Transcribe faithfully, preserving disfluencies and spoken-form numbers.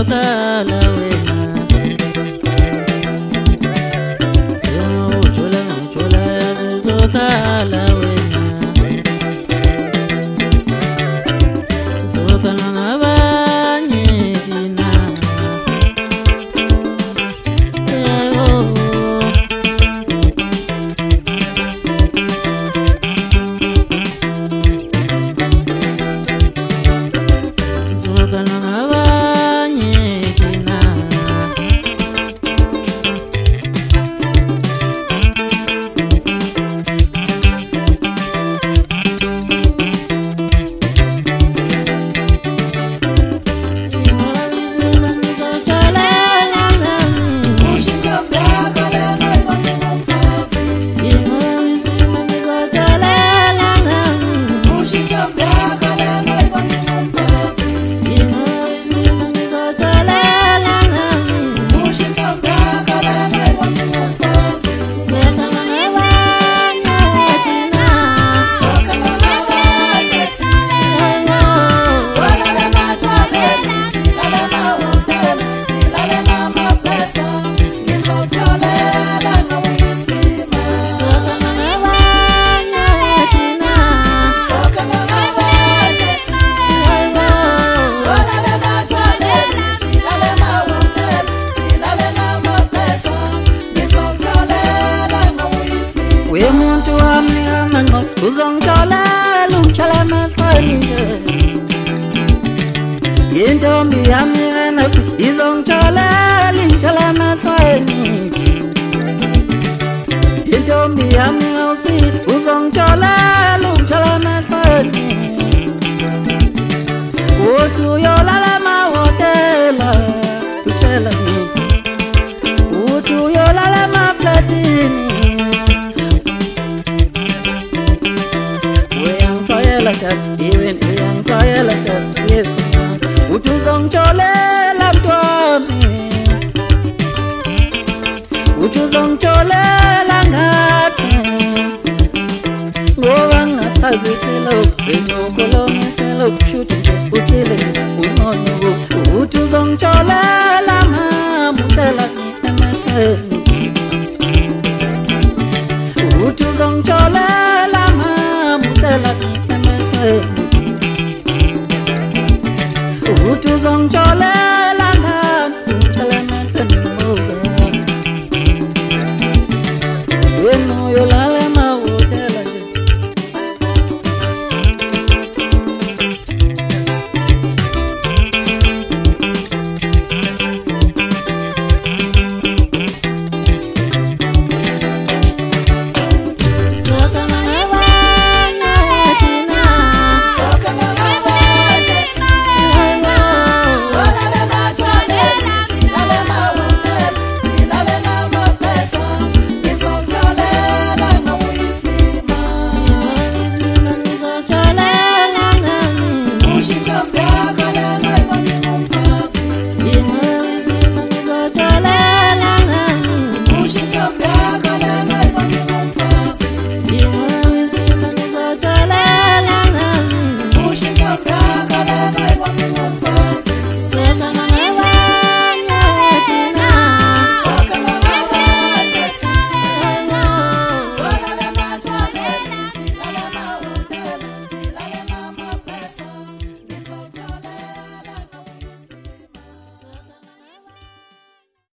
ngizokhala wena Yo jula jula ngizokhala wena Ngizokhala ngabanye thina We muntu wami amanqo uzongitholela ungitshela emehlweni Intombi yami enasi izongitholela ingitshela emehlweni Intombi yami awusi uzongitholela ungitshela emehlweni Uthi uyolala emahhotela utshela mina Uthi uyolala emaflatini Even uyangixwayela that yes uthi uzongitholela mntwami uthi uzongitholela ngathi ngoba ngasazi selokhu enyokolongiselo kushuthi nje usile unonyo uthi uzongitholela mama utshela emehlweni uthi uzongitholela mama utshela Uthi uzongitholela